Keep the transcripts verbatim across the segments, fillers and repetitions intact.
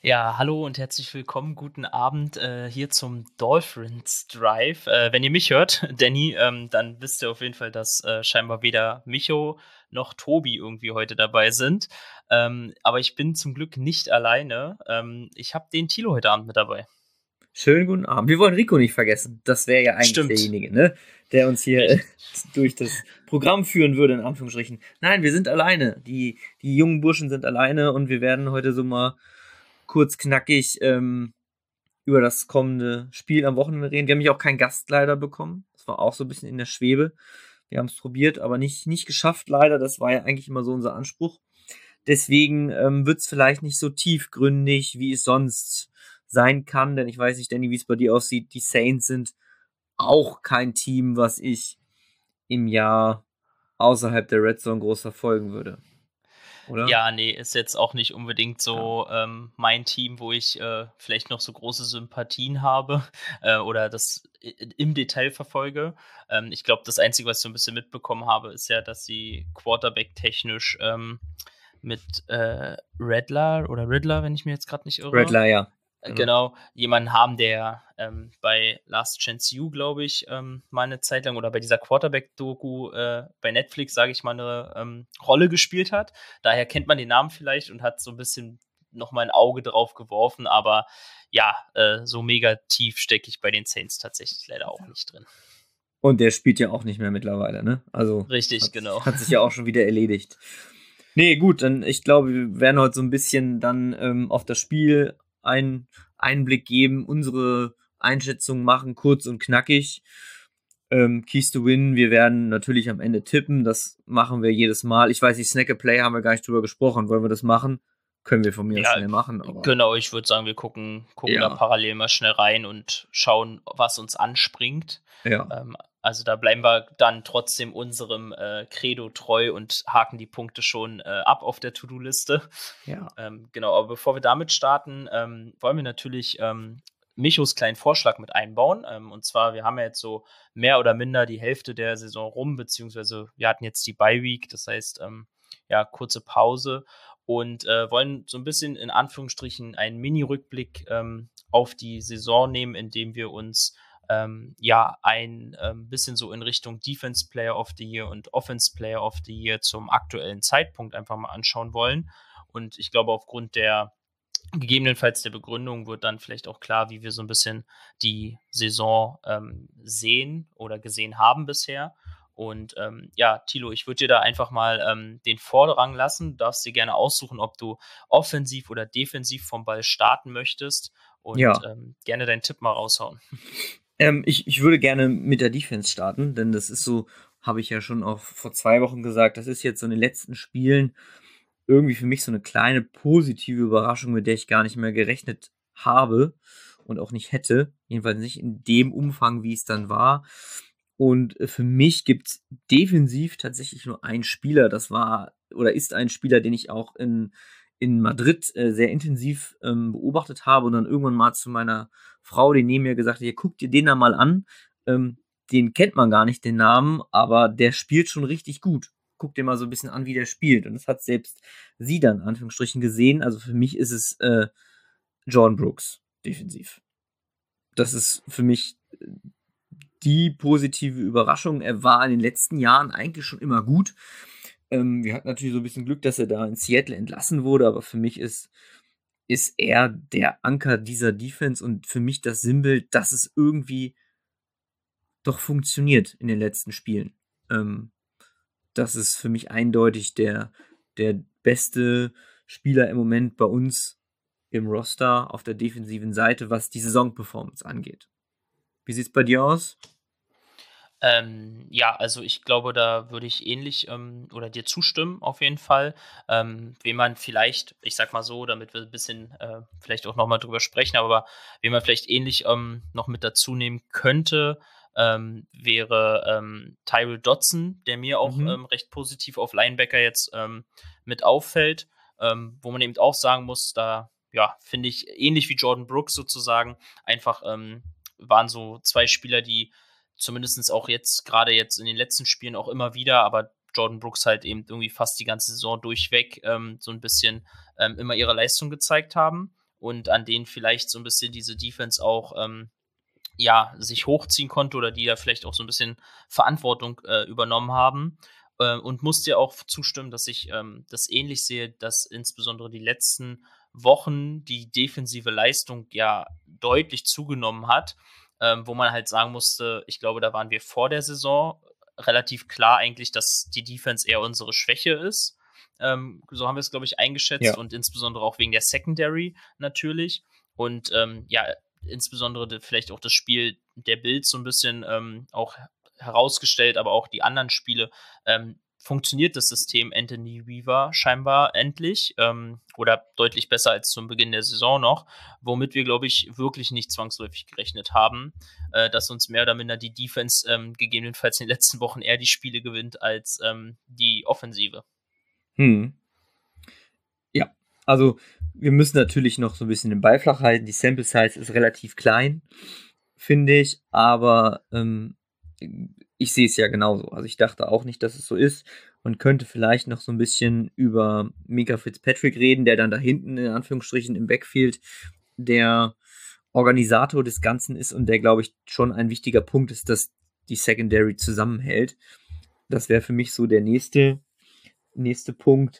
Ja, hallo und herzlich willkommen. Guten Abend äh, hier zum Dolphins Drive. Äh, wenn ihr mich hört, Danny, ähm, dann wisst ihr auf jeden Fall, dass äh, scheinbar weder Micho noch Tobi irgendwie heute dabei sind. Ähm, aber ich bin zum Glück nicht alleine. Ähm, ich habe den Thilo heute Abend mit dabei. Schönen guten Abend. Wir wollen Rico nicht vergessen. Das wäre ja eigentlich Stimmt. derjenige, ne? Der uns hier äh, Richtig. durch das Programm führen würde, in Anführungsstrichen. Nein, wir sind alleine. Die, die jungen Burschen sind alleine und wir werden heute so mal kurz knackig ähm, über das kommende Spiel am Wochenende reden. Wir haben hier auch keinen Gast leider bekommen. Das war auch so ein bisschen in der Schwebe. Wir haben es probiert, aber nicht, nicht geschafft leider. Das war ja eigentlich immer so unser Anspruch. Deswegen ähm, wird es vielleicht nicht so tiefgründig, wie es sonst sein kann, denn ich weiß nicht, Danny, wie es bei dir aussieht. Die Saints sind auch kein Team, was ich im Jahr außerhalb der Red Zone groß verfolgen würde, oder? Ja, nee, ist jetzt auch nicht unbedingt Ja. so ähm, mein Team, wo ich äh, vielleicht noch so große Sympathien habe äh, oder das i- im Detail verfolge. Ähm, ich glaube, das Einzige, was ich so ein bisschen mitbekommen habe, ist ja, dass sie Quarterback-technisch ähm, mit äh, Redler oder Riddler, wenn ich mir jetzt gerade nicht irre, Rattler, ja. äh, Genau. genau, jemanden haben, der ähm, bei Last Chance U, glaube ich, ähm, mal eine Zeit lang oder bei dieser Quarterback-Doku äh, bei Netflix, sage ich mal, eine ähm, Rolle gespielt hat. Daher kennt man den Namen vielleicht und hat so ein bisschen noch mal ein Auge drauf geworfen, aber ja, äh, so mega tief stecke ich bei den Saints tatsächlich leider auch nicht drin. Und der spielt ja auch nicht mehr mittlerweile, ne? Also Richtig, hat, genau. hat sich ja auch schon wieder erledigt. Nee, gut, dann ich glaube, wir werden heute so ein bisschen dann ähm, auf das Spiel einen Einblick geben, unsere Einschätzung machen, kurz und knackig. Ähm, Keys to Win, wir werden natürlich am Ende tippen, das machen wir jedes Mal. Ich weiß nicht, Snack a Play haben wir gar nicht drüber gesprochen. Wollen wir das machen? Können wir von mir aus Ja, schnell machen, aber genau, ich würde sagen, wir gucken gucken da ja, parallel mal schnell rein und schauen, was uns anspringt. ja, Ähm, also, da bleiben wir dann trotzdem unserem äh, Credo treu und haken die Punkte schon äh, ab auf der To-do-Liste. ja. Ähm, genau, aber bevor wir damit starten, ähm, wollen wir natürlich ähm, Michos kleinen Vorschlag mit einbauen. Ähm, und zwar, wir haben ja jetzt so mehr oder minder die Hälfte der Saison rum, beziehungsweise wir hatten jetzt die Bye-Week, das heißt, ähm, ja, kurze Pause und äh, wollen so ein bisschen in Anführungsstrichen einen Mini-Rückblick ähm, auf die Saison nehmen, indem wir uns ähm, ja ein ähm, bisschen so in Richtung Defense Player of the Year und Offense Player of the Year zum aktuellen Zeitpunkt einfach mal anschauen wollen. Und ich glaube, aufgrund der gegebenenfalls der Begründung wird dann vielleicht auch klar, wie wir so ein bisschen die Saison ähm, sehen oder gesehen haben bisher. Und ähm, ja, Thilo, ich würde dir da einfach mal ähm, den Vorrang lassen. Du darfst dir gerne aussuchen, ob du offensiv oder defensiv vom Ball starten möchtest und Ja. ähm, gerne deinen Tipp mal raushauen. Ähm, ich, ich würde gerne mit der Defense starten, denn das ist so, habe ich ja schon auch vor zwei Wochen gesagt, das ist jetzt so in den letzten Spielen irgendwie für mich so eine kleine positive Überraschung, mit der ich gar nicht mehr gerechnet habe und auch nicht hätte. Jedenfalls nicht in dem Umfang, wie es dann war. Und äh, für mich gibt's defensiv tatsächlich nur einen Spieler. Das war oder ist ein Spieler, den ich auch in, in Madrid äh, sehr intensiv ähm, beobachtet habe und dann irgendwann mal zu meiner Frau, die neben mir gesagt hat, hier guck dir den da mal an. Ähm, den kennt man gar nicht, den Namen, aber der spielt schon richtig gut. Guck dir mal so ein bisschen an, wie der spielt. Und das hat selbst sie dann, in Anführungsstrichen, gesehen. Also für mich ist es äh, Jordan Brooks, defensiv. Das ist für mich äh, die positive Überraschung. Er war in den letzten Jahren eigentlich schon immer gut. Ähm, wir hatten natürlich so ein bisschen Glück, dass er da in Seattle entlassen wurde, aber für mich ist, ist er der Anker dieser Defense und für mich das Sinnbild, dass es irgendwie doch funktioniert in den letzten Spielen. Ähm, das ist für mich eindeutig der, der beste Spieler im Moment bei uns im Roster auf der defensiven Seite, was die Saisonperformance angeht. Wie sieht's bei dir aus? Ähm, ja, also ich glaube, da würde ich ähnlich ähm, oder dir zustimmen, auf jeden Fall. Ähm, wen man vielleicht, ich sag mal so, damit wir ein bisschen äh, vielleicht auch nochmal drüber sprechen, aber wen man vielleicht ähnlich ähm, noch mit dazu nehmen könnte, ähm, wäre ähm, Tyrell Dodson, der mir auch Mhm. ähm, recht positiv auf Linebacker jetzt ähm, mit auffällt, ähm, wo man eben auch sagen muss, da ja, finde ich ähnlich wie Jordan Brooks sozusagen, einfach ähm, waren so zwei Spieler, die zumindest auch jetzt, gerade jetzt in den letzten Spielen auch immer wieder, aber Jordan Brooks halt eben irgendwie fast die ganze Saison durchweg ähm, so ein bisschen ähm, immer ihre Leistung gezeigt haben. und an denen vielleicht so ein bisschen diese Defense auch ähm, ja, sich hochziehen konnte oder die da vielleicht auch so ein bisschen Verantwortung äh, übernommen haben. Äh, und muss dir auch zustimmen, dass ich ähm, das ähnlich sehe, dass insbesondere die letzten Wochen die defensive Leistung ja deutlich zugenommen hat, ähm, wo man halt sagen musste, ich glaube, da waren wir vor der Saison relativ klar eigentlich, dass die Defense eher unsere Schwäche ist. Ähm, so haben wir es, glaube ich, eingeschätzt Ja. und insbesondere auch wegen der Secondary natürlich. Und ähm, ja, insbesondere de, vielleicht auch das Spiel der Bills so ein bisschen ähm, auch herausgestellt, aber auch die anderen Spiele, ähm, funktioniert das System Anthony Weaver scheinbar endlich ähm, oder deutlich besser als zum Beginn der Saison noch, womit wir, glaube ich, wirklich nicht zwangsläufig gerechnet haben, äh, dass uns mehr oder minder die Defense ähm, gegebenenfalls in den letzten Wochen eher die Spiele gewinnt als ähm, die Offensive. Hm. Ja, also wir müssen natürlich noch so ein bisschen den Ball flach halten. Die Sample Size ist relativ klein, finde ich, aber ähm, ich sehe es ja genauso. Also ich dachte auch nicht, dass es so ist. Man könnte vielleicht noch so ein bisschen über Mika Fitzpatrick reden, der dann da hinten in Anführungsstrichen im Backfield der Organisator des Ganzen ist und der, glaube ich, schon ein wichtiger Punkt ist, dass die Secondary zusammenhält. Das wäre für mich so der nächste, nächste Punkt.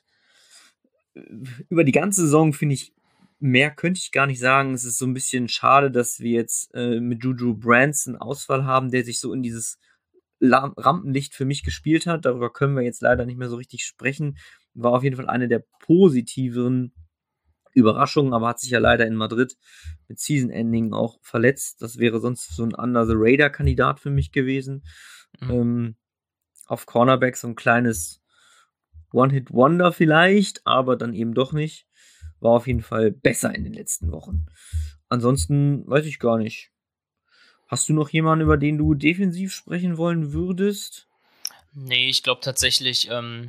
Über die ganze Saison finde ich, mehr könnte ich gar nicht sagen. Es ist so ein bisschen schade, dass wir jetzt äh, mit Juju Brents einen Ausfall haben, der sich so in dieses La- Rampenlicht für mich gespielt hat. Darüber können wir jetzt leider nicht mehr so richtig sprechen. War auf jeden Fall eine der positiveren Überraschungen, aber hat sich ja leider in Madrid mit Season Ending auch verletzt. Das wäre sonst so ein Under the Radar Kandidat für mich gewesen. Mhm. Ähm, auf Cornerback so ein kleines One-Hit-Wonder vielleicht, aber dann eben doch nicht. War auf jeden Fall besser in den letzten Wochen. Ansonsten weiß ich gar nicht. Hast du noch jemanden, über den du defensiv sprechen wollen würdest? Nee, ich glaube tatsächlich ähm,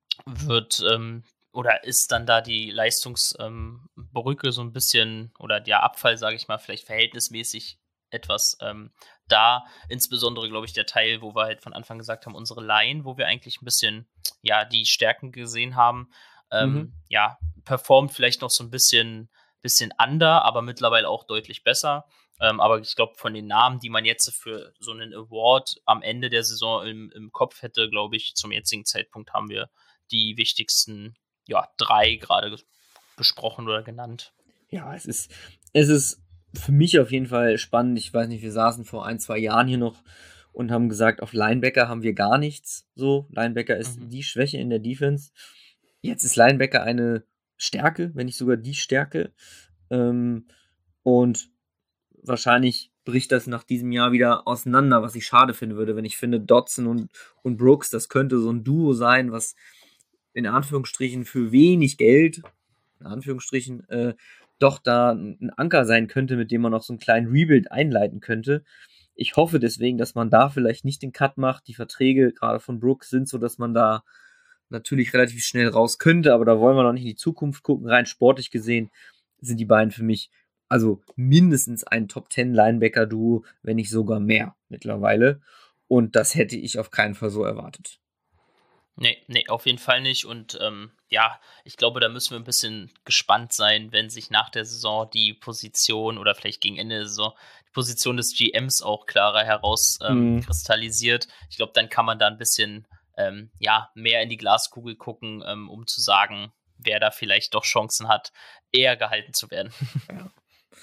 wird ähm, oder ist dann da die Leistungsbrücke ähm, so ein bisschen oder der Abfall, sage ich mal, vielleicht verhältnismäßig etwas ähm, da. Insbesondere, glaube ich, der Teil, wo wir halt von Anfang gesagt haben, unsere Line, wo wir eigentlich ein bisschen, ja, die Stärken gesehen haben, ähm, mhm. ja, performt vielleicht noch so ein bisschen, bisschen under, aber mittlerweile auch deutlich besser. Ähm, aber ich glaube, von den Namen, die man jetzt für so einen Award am Ende der Saison im, im Kopf hätte, glaube ich, zum jetzigen Zeitpunkt haben wir die wichtigsten, ja, drei gerade besprochen oder genannt. Ja, es ist, es ist für mich auf jeden Fall spannend. Ich weiß nicht, wir saßen vor ein, zwei Jahren hier noch und haben gesagt, auf Linebacker haben wir gar nichts. So, Linebacker ist mhm. die Schwäche in der Defense. Jetzt ist Linebacker eine Stärke, wenn nicht sogar die Stärke. Ähm, und wahrscheinlich bricht das nach diesem Jahr wieder auseinander, was ich schade finden würde, wenn ich finde, Dodson und, und Brooks, das könnte so ein Duo sein, was in Anführungsstrichen für wenig Geld, in Anführungsstrichen, äh, doch da ein Anker sein könnte, mit dem man auch so einen kleinen Rebuild einleiten könnte. Ich hoffe deswegen, dass man da vielleicht nicht den Cut macht. Die Verträge gerade von Brooks sind so, dass man da natürlich relativ schnell raus könnte, aber da wollen wir noch nicht in die Zukunft gucken. Rein sportlich gesehen sind die beiden für mich also mindestens ein Top-Ten-Linebacker-Duo, wenn nicht sogar mehr mittlerweile. Und das hätte ich auf keinen Fall so erwartet. Nee, nee, auf jeden Fall nicht. Und ähm, ja, ich glaube, da müssen wir ein bisschen gespannt sein, wenn sich nach der Saison die Position oder vielleicht gegen Ende der Saison die Position des G Ms auch klarer herauskristallisiert. Ähm, mm. Ich glaube, dann kann man da ein bisschen ähm, ja, mehr in die Glaskugel gucken, ähm, um zu sagen, wer da vielleicht doch Chancen hat, eher gehalten zu werden. Ja,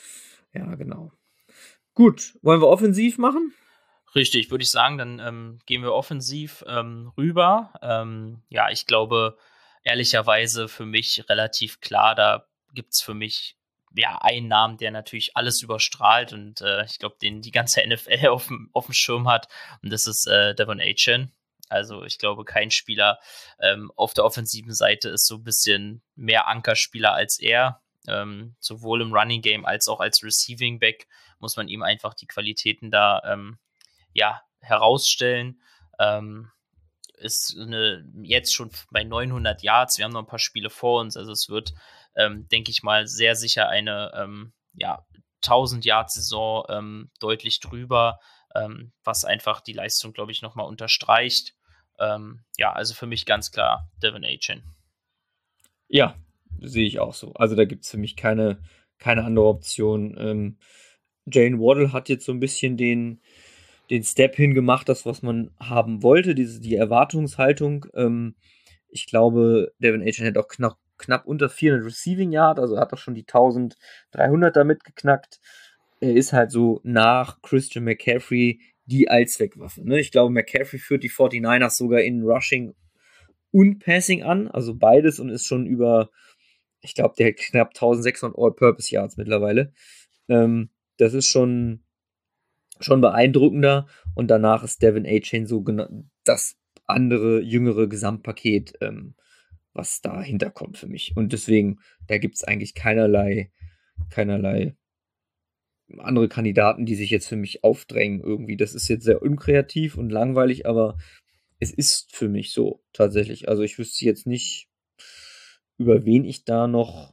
ja genau. Gut, wollen wir offensiv machen? Richtig, würde ich sagen, dann ähm, gehen wir offensiv ähm, rüber. Ähm, ja, ich glaube, ehrlicherweise für mich relativ klar, da gibt es für mich ja einen Namen, der natürlich alles überstrahlt und äh, ich glaube, den die ganze N F L auf dem, auf dem Schirm hat und das ist äh, De'Von Achane. Also ich glaube, kein Spieler ähm, auf der offensiven Seite ist so ein bisschen mehr Ankerspieler als er. Ähm, sowohl im Running Game als auch als Receiving Back muss man ihm einfach die Qualitäten da ähm, ja, herausstellen. Ähm, ist eine, jetzt schon bei neunhundert Yards. Wir haben noch ein paar Spiele vor uns. Also es wird, ähm, denke ich mal, sehr sicher eine ähm, ja, tausend-Yard-Saison ähm, deutlich drüber, ähm, was einfach die Leistung, glaube ich, nochmal unterstreicht. Ähm, ja, also für mich ganz klar De'Von Achane. Ja, sehe ich auch so. Also da gibt es für mich keine, keine andere Option. Ähm, Jalen Waddle hat jetzt so ein bisschen den, den Step hingemacht, das, was man haben wollte, diese, die Erwartungshaltung. Ähm, ich glaube, Devin Achane hat auch knapp, knapp unter vierhundert Receiving Yard, also hat auch schon die dreizehnhundert damit geknackt. Er ist halt so nach Christian McCaffrey die Allzweckwaffe. Ne? Ich glaube, McCaffrey führt die forty-niners sogar in Rushing und Passing an, also beides, und ist schon über, ich glaube, der hat knapp eintausendsechshundert All-Purpose Yards mittlerweile. Ähm, das ist schon, schon beeindruckender, und danach ist Devin Achane so das andere, jüngere Gesamtpaket, ähm, was dahinter kommt für mich. Und deswegen, da gibt es eigentlich keinerlei, keinerlei andere Kandidaten, die sich jetzt für mich aufdrängen irgendwie. Das ist jetzt sehr unkreativ und langweilig, aber es ist für mich so tatsächlich. Also ich wüsste jetzt nicht, über wen ich da noch,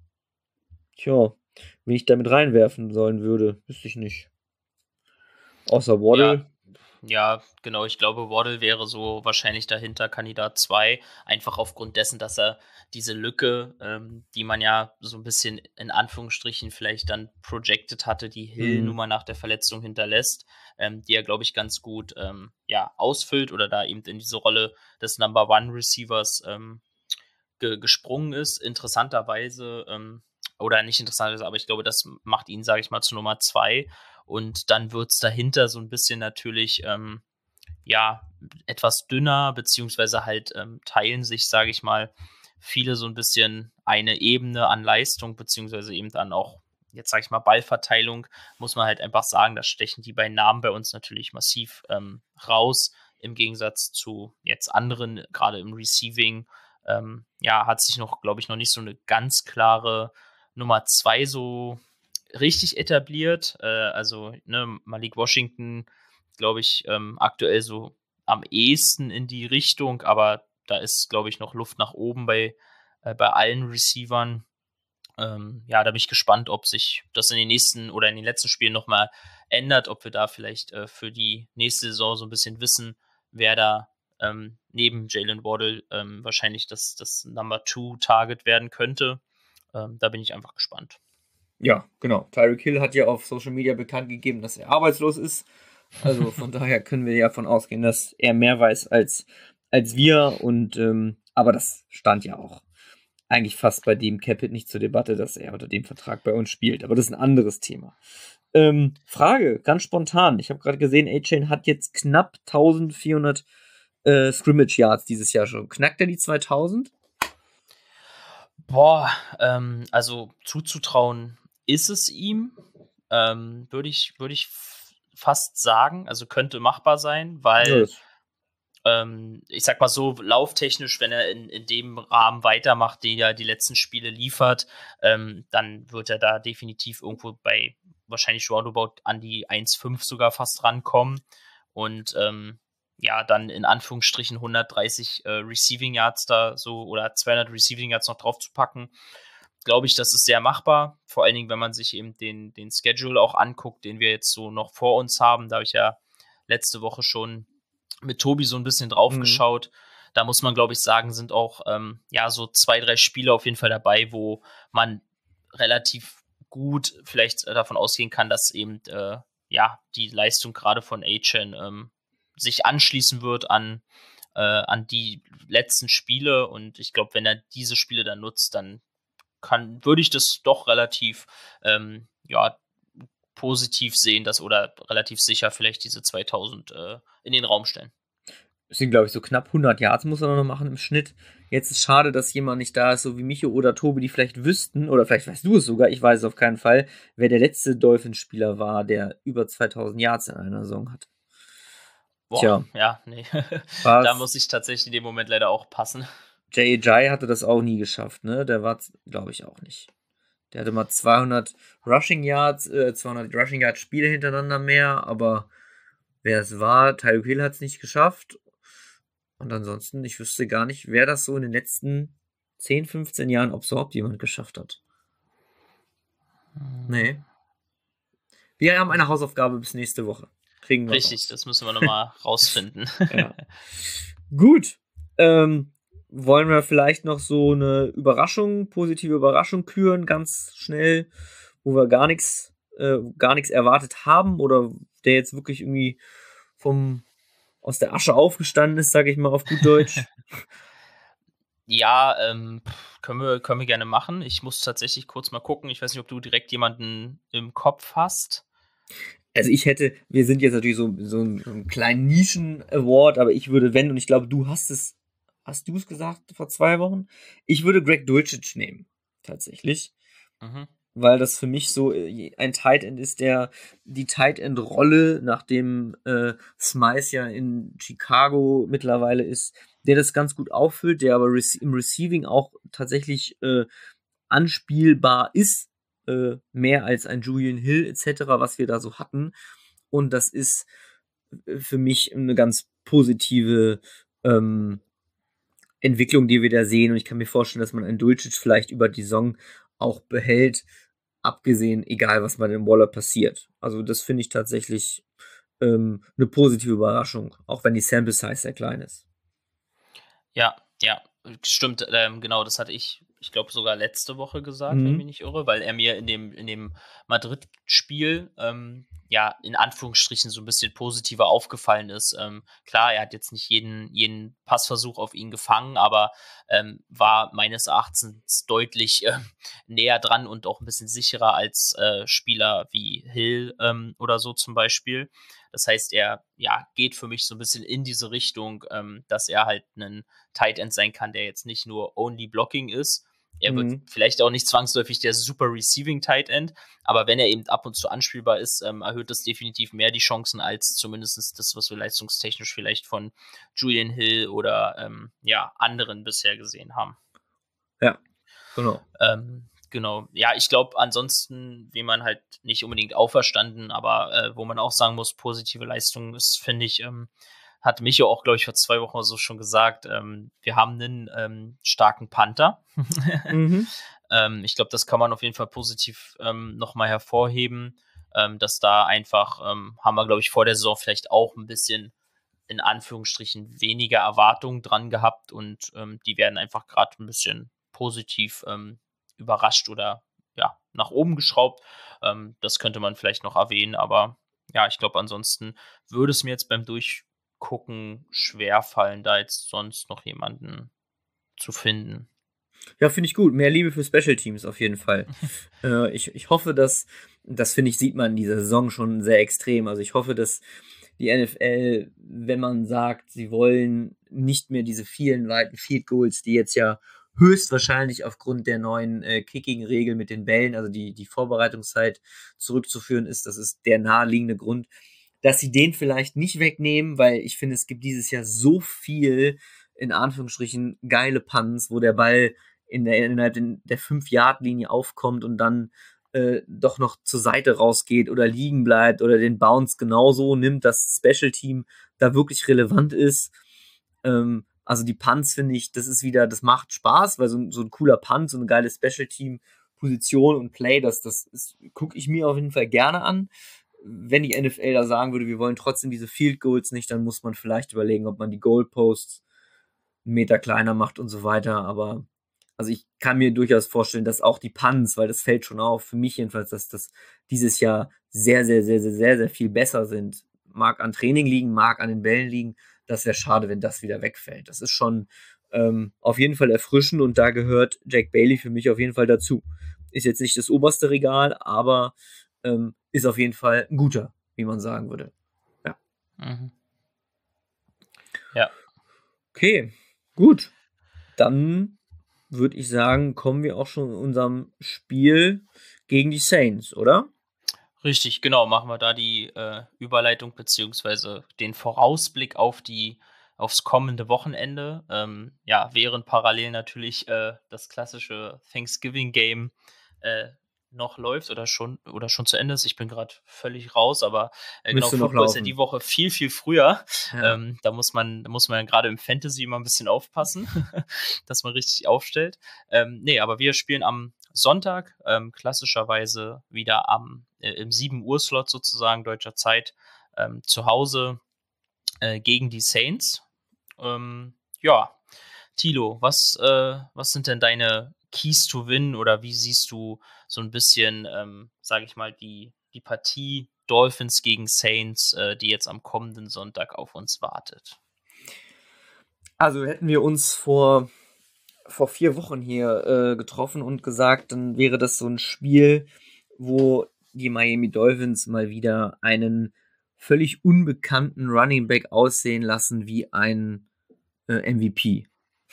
tja, wen ich da mit reinwerfen sollen würde. Wüsste ich nicht. Außer Waddle. Ja. Ja, genau. Ich glaube, Waddle wäre so wahrscheinlich dahinter Kandidat zwei. Einfach aufgrund dessen, dass er diese Lücke, ähm, die man ja so ein bisschen in Anführungsstrichen vielleicht dann projected hatte, die Hill Mhm. nun mal nach der Verletzung hinterlässt, ähm, die er, glaube ich, ganz gut ähm, ja, ausfüllt oder da eben in diese Rolle des Number One Receivers ähm, ge gesprungen ist. Interessanterweise, ähm, oder nicht interessanterweise, aber ich glaube, das macht ihn, sage ich mal, zu Nummer zwei. Und dann wird es dahinter so ein bisschen natürlich, ähm, ja, etwas dünner, beziehungsweise halt ähm, teilen sich, sage ich mal, viele so ein bisschen eine Ebene an Leistung, beziehungsweise eben dann auch, jetzt sage ich mal, Ballverteilung, muss man halt einfach sagen, da stechen die beiden Namen bei uns natürlich massiv ähm, raus, im Gegensatz zu jetzt anderen, gerade im Receiving. Ähm, ja, hat sich noch, glaube ich, noch nicht so eine ganz klare Nummer zwei so richtig etabliert. Äh, also ne, Malik Washington, glaube ich, ähm, aktuell so am ehesten in die Richtung, aber da ist, glaube ich, noch Luft nach oben bei, äh, bei allen Receivern. Ähm, ja, da bin ich gespannt, ob sich das in den nächsten oder in den letzten Spielen nochmal ändert, ob wir da vielleicht äh, für die nächste Saison so ein bisschen wissen, wer da ähm, neben Jalen Waddle ähm, wahrscheinlich das, das Number Two Target werden könnte. Ähm, da bin ich einfach gespannt. Ja, genau. Tyreek Hill hat ja auf Social Media bekannt gegeben, dass er arbeitslos ist. Also von daher können wir ja davon ausgehen, dass er mehr weiß als, als wir. Und ähm, aber das stand ja auch eigentlich fast bei dem Capit nicht zur Debatte, dass er unter dem Vertrag bei uns spielt. Aber das ist ein anderes Thema. Ähm, Frage, ganz spontan. Ich habe gerade gesehen, A-Chain hat jetzt knapp eintausendvierhundert äh, Scrimmage Yards dieses Jahr schon. Knackt er die zweitausend? Boah, ähm, also zuzutrauen ist es ihm, ähm, würde ich, würde ich f- fast sagen. Also könnte machbar sein, weil Ja, ähm, ich sag mal so, lauftechnisch, wenn er in, in dem Rahmen weitermacht, den er die letzten Spiele liefert, ähm, dann wird er da definitiv irgendwo bei wahrscheinlich roundabout an die eins Komma fünf sogar fast rankommen. Und ähm, ja, dann in Anführungsstrichen hundertdreißig äh, Receiving Yards da so oder zweihundert Receiving Yards noch drauf zu packen, glaube ich, das ist sehr machbar. Vor allen Dingen, wenn man sich eben den, den Schedule auch anguckt, den wir jetzt so noch vor uns haben. Da habe ich ja letzte Woche schon mit Tobi so ein bisschen drauf Mhm. geschaut. Da muss man, glaube ich, sagen, sind auch ähm, ja so zwei, drei Spiele auf jeden Fall dabei, wo man relativ gut vielleicht äh, davon ausgehen kann, dass eben äh, ja die Leistung gerade von A-Chain ähm, sich anschließen wird an, äh, an die letzten Spiele. Und ich glaube, wenn er diese Spiele dann nutzt, dann kann, würde ich das doch relativ ähm, ja, positiv sehen, dass oder relativ sicher vielleicht diese zweitausend äh, in den Raum stellen. Es sind, glaube ich, so knapp hundert Yards muss er noch machen im Schnitt. Jetzt ist schade, dass jemand nicht da ist, so wie Micho oder Tobi, die vielleicht wüssten, oder vielleicht weißt du es sogar, ich weiß es auf keinen Fall, wer der letzte Dolphins-Spieler war, der über zweitausend Yards in einer Saison hat. Boah, Tja, ja, nee. was? Da muss ich tatsächlich in dem Moment leider auch passen. J J hatte das auch nie geschafft, ne? Der war, glaube ich, auch nicht. Der hatte mal zweihundert Rushing Yards, äh, zweihundert Rushing Yards Spiele hintereinander mehr, aber wer es war, Tyreek Hill hat es nicht geschafft. Und ansonsten, ich wüsste gar nicht, wer das so in den letzten zehn, fünfzehn Jahren, ob es überhaupt jemand geschafft hat. Nee. Wir haben eine Hausaufgabe bis nächste Woche. Kriegen wir Richtig, raus. das müssen wir nochmal rausfinden. Ja. Gut. Ähm, wollen wir vielleicht noch so eine Überraschung, positive Überraschung küren, ganz schnell, wo wir gar nichts, äh, gar nichts erwartet haben oder der jetzt wirklich irgendwie vom aus der Asche aufgestanden ist, sage ich mal auf gut Deutsch? Ja, ähm, können wir, können wir gerne machen. Ich muss tatsächlich kurz mal gucken. Ich weiß nicht, ob du direkt jemanden im Kopf hast. Also ich hätte, wir sind jetzt natürlich so, so ein, so ein kleinen Nischen-Award, aber ich würde, wenn, und ich glaube, du hast es, hast du es gesagt vor zwei Wochen? Ich würde Greg Dulcich nehmen, tatsächlich. Mhm. Weil das für mich so äh, ein Tight End ist, der die Tight End-Rolle, nachdem äh, Smythe ja in Chicago mittlerweile ist, der das ganz gut auffüllt, der aber rec- im Receiving auch tatsächlich äh, anspielbar ist, äh, mehr als ein Julian Hill et cetera, was wir da so hatten. Und das ist äh, für mich eine ganz positive ähm, Entwicklung, die wir da sehen. Und ich kann mir vorstellen, dass man einen Dulcich vielleicht über die Saison auch behält, abgesehen, egal was bei dem Waller passiert. Also das finde ich tatsächlich ähm, eine positive Überraschung, auch wenn die Sample Size sehr klein ist. Ja, ja, stimmt, ähm, genau, das hatte ich, ich glaube sogar letzte Woche gesagt, wenn ich Mhm. mich nicht irre, weil er mir in dem, in dem Madrid-Spiel, ähm, ja, in Anführungsstrichen so ein bisschen positiver aufgefallen ist. Ähm, klar, er hat jetzt nicht jeden, jeden Passversuch auf ihn gefangen, aber ähm, war meines Erachtens deutlich äh, näher dran und auch ein bisschen sicherer als äh, Spieler wie Hill ähm, oder so zum Beispiel. Das heißt, er ja, geht für mich so ein bisschen in diese Richtung, ähm, dass er halt einen Tight End sein kann, der jetzt nicht nur only Blocking ist. Er wird Mhm. vielleicht auch nicht zwangsläufig der super Receiving Tight End, aber wenn er eben ab und zu anspielbar ist, ähm, erhöht das definitiv mehr die Chancen als zumindest das, was wir leistungstechnisch vielleicht von Julian Hill oder ähm, ja, anderen bisher gesehen haben. Ja, genau. Ähm, genau. Ja, ich glaube, ansonsten, wie man halt nicht unbedingt auferstanden, aber äh, wo man auch sagen muss, positive Leistung ist, finde ich, ähm, hat Micho auch, glaube ich, vor zwei Wochen oder so schon gesagt, ähm, wir haben einen ähm, starken Panther. Mhm. ähm, ich glaube, das kann man auf jeden Fall positiv ähm, nochmal hervorheben, ähm, dass da einfach, ähm, haben wir, glaube ich, vor der Saison vielleicht auch ein bisschen in Anführungsstrichen weniger Erwartungen dran gehabt und ähm, die werden einfach gerade ein bisschen positiv ähm, überrascht oder ja, nach oben geschraubt. Ähm, das könnte man vielleicht noch erwähnen, aber ja, ich glaube, ansonsten würde es mir jetzt beim Durchgucken schwer fallen, da jetzt sonst noch jemanden zu finden. Ja, finde ich gut. Mehr Liebe für Special Teams auf jeden Fall. Äh, ich, ich hoffe, dass, das finde ich, sieht man in dieser Saison schon sehr extrem. Also ich hoffe, dass die N F L, wenn man sagt, sie wollen nicht mehr diese vielen weiten Field Goals, die jetzt ja höchstwahrscheinlich aufgrund der neuen äh, Kicking-Regel mit den Bällen, also die, die Vorbereitungszeit zurückzuführen ist, das ist der naheliegende Grund, dass sie den vielleicht nicht wegnehmen, weil ich finde, es gibt dieses Jahr so viel, in Anführungsstrichen, geile Punts, wo der Ball in der, innerhalb der fünf-Yard-Linie aufkommt und dann äh, doch noch zur Seite rausgeht oder liegen bleibt oder den Bounce genauso nimmt, dass Special Team da wirklich relevant ist. Ähm, also die Punts finde ich, das ist wieder, das macht Spaß, weil so, so ein cooler Punt, so eine geile Special Team Position und Play, das, das gucke ich mir auf jeden Fall gerne an. Wenn die N F L da sagen würde, wir wollen trotzdem diese Field Goals nicht, dann muss man vielleicht überlegen, ob man die Goalposts einen Meter kleiner macht und so weiter. Aber also ich kann mir durchaus vorstellen, dass auch die Punts, weil das fällt schon auf, für mich jedenfalls, dass das dieses Jahr sehr, sehr, sehr, sehr, sehr, sehr viel besser sind. Mag an Training liegen, mag an den Bällen liegen. Das wäre schade, wenn das wieder wegfällt. Das ist schon ähm, auf jeden Fall erfrischend und da gehört Jack Bailey für mich auf jeden Fall dazu. Ist jetzt nicht das oberste Regal, aber ähm, ist auf jeden Fall ein guter, wie man sagen würde. Ja. Mhm. Ja. Okay, gut. Dann würde ich sagen, kommen wir auch schon in unserem Spiel gegen die Saints, oder? Richtig, genau, machen wir da die äh, Überleitung beziehungsweise den Vorausblick auf die aufs kommende Wochenende. Ähm, ja, während parallel natürlich äh, das klassische Thanksgiving Game äh, noch läuft oder schon oder schon zu Ende ist. Ich bin gerade völlig raus, aber äh, genau, Müsste noch Football ist ja die laufen. Woche viel, viel früher. Ja. Ähm, da muss man, da muss man gerade im Fantasy immer ein bisschen aufpassen, dass man richtig aufstellt. Ähm, nee, aber wir spielen am Sonntag, ähm, klassischerweise wieder am äh, im sieben Uhr Slot sozusagen deutscher Zeit ähm, zu Hause äh, gegen die Saints. Ähm, ja, Thilo, was, äh, was sind denn deine Keys to Win oder wie siehst du so ein bisschen, ähm, sage ich mal, die die Partie Dolphins gegen Saints, äh, die jetzt am kommenden Sonntag auf uns wartet? Also hätten wir uns vor, vor vier Wochen hier äh, getroffen und gesagt, dann wäre das so ein Spiel, wo die Miami Dolphins mal wieder einen völlig unbekannten Running Back aussehen lassen wie ein äh, M V P.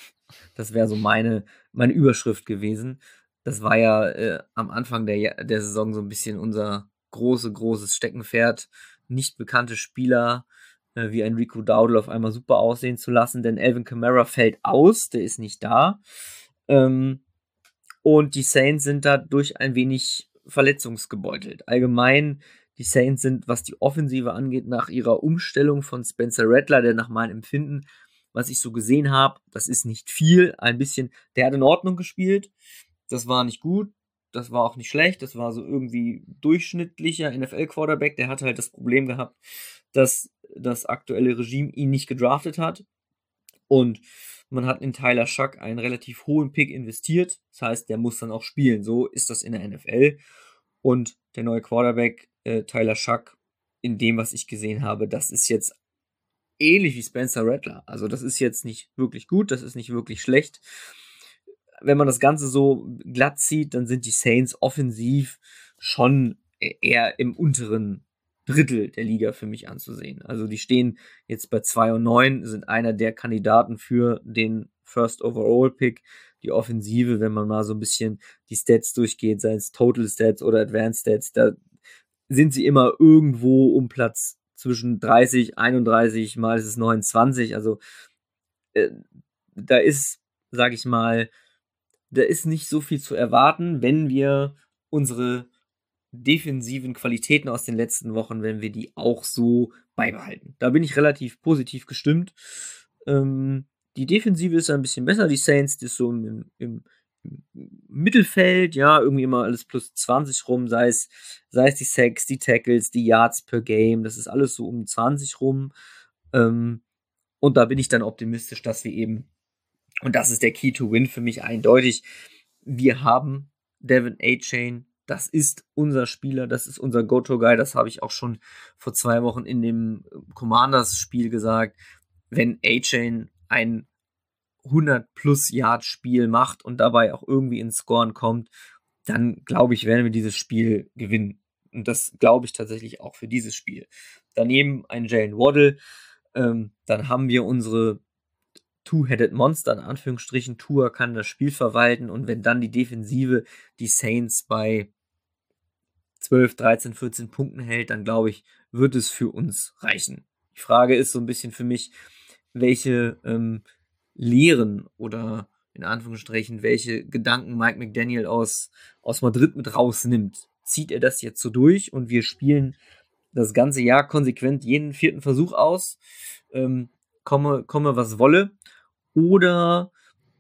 Das wäre so meine, meine Überschrift gewesen. Das war ja äh, am Anfang der, der Saison so ein bisschen unser große, großes Steckenpferd. Nicht bekannte Spieler äh, wie ein Rico Dowdle auf einmal super aussehen zu lassen, denn Alvin Kamara fällt aus, der ist nicht da. Ähm, und die Saints sind dadurch ein wenig verletzungsgebeutelt. Allgemein, die Saints sind, was die Offensive angeht, nach ihrer Umstellung von Spencer Rattler, der nach meinem Empfinden, was ich so gesehen habe, das ist nicht viel, ein bisschen, der hat in Ordnung gespielt, das war nicht gut, das war auch nicht schlecht, das war so irgendwie durchschnittlicher N F L-Quarterback, der hatte halt das Problem gehabt, dass das aktuelle Regime ihn nicht gedraftet hat und man hat in Tyler Shuck einen relativ hohen Pick investiert, das heißt, der muss dann auch spielen, so ist das in der N F L und der neue Quarterback, äh, Tyler Shuck, in dem, was ich gesehen habe, das ist jetzt ähnlich wie Spencer Rattler. Also das ist jetzt nicht wirklich gut, das ist nicht wirklich schlecht. Wenn man das Ganze so glatt sieht, dann sind die Saints offensiv schon eher im unteren Drittel der Liga für mich anzusehen. Also die stehen jetzt bei zwei und neun, sind einer der Kandidaten für den First Overall Pick. Die Offensive, wenn man mal so ein bisschen die Stats durchgeht, seien es Total Stats oder Advanced Stats, da sind sie immer irgendwo um Platz zwischen dreißig, einunddreißig, mal ist es neunundzwanzig, also äh, da ist, sag ich mal, da ist nicht so viel zu erwarten, wenn wir unsere defensiven Qualitäten aus den letzten Wochen, wenn wir die auch so beibehalten. Da bin ich relativ positiv gestimmt. Ähm, die Defensive ist ein bisschen besser, die Saints, die ist so im, im, im Mittelfeld, ja, irgendwie immer alles plus zwanzig rum, sei es, sei es die Sacks, die Tackles, die Yards per Game, das ist alles so um zwanzig rum. Ähm, und da bin ich dann optimistisch, dass wir eben, und das ist der Key to Win für mich eindeutig, wir haben Devin A-Chain, das ist unser Spieler, das ist unser Go-To-Guy, das habe ich auch schon vor zwei Wochen in dem Commanders-Spiel gesagt. Wenn A-Chain ein hundert-plus-Yard-Spiel macht und dabei auch irgendwie ins Scoren kommt, dann glaube ich, werden wir dieses Spiel gewinnen. Und das glaube ich tatsächlich auch für dieses Spiel. Daneben ein Jalen Waddle, ähm, dann haben wir unsere Two-Headed Monster, in Anführungsstrichen. Tua kann das Spiel verwalten und wenn dann die Defensive die Saints bei zwölf, dreizehn, vierzehn Punkten hält, dann glaube ich, wird es für uns reichen. Die Frage ist so ein bisschen für mich, welche ähm, Lehren oder in Anführungsstrichen, welche Gedanken Mike McDaniel aus, aus Madrid mit rausnimmt. Zieht er das jetzt so durch und wir spielen das ganze Jahr konsequent jeden vierten Versuch aus, ähm, komme, komme was wolle, oder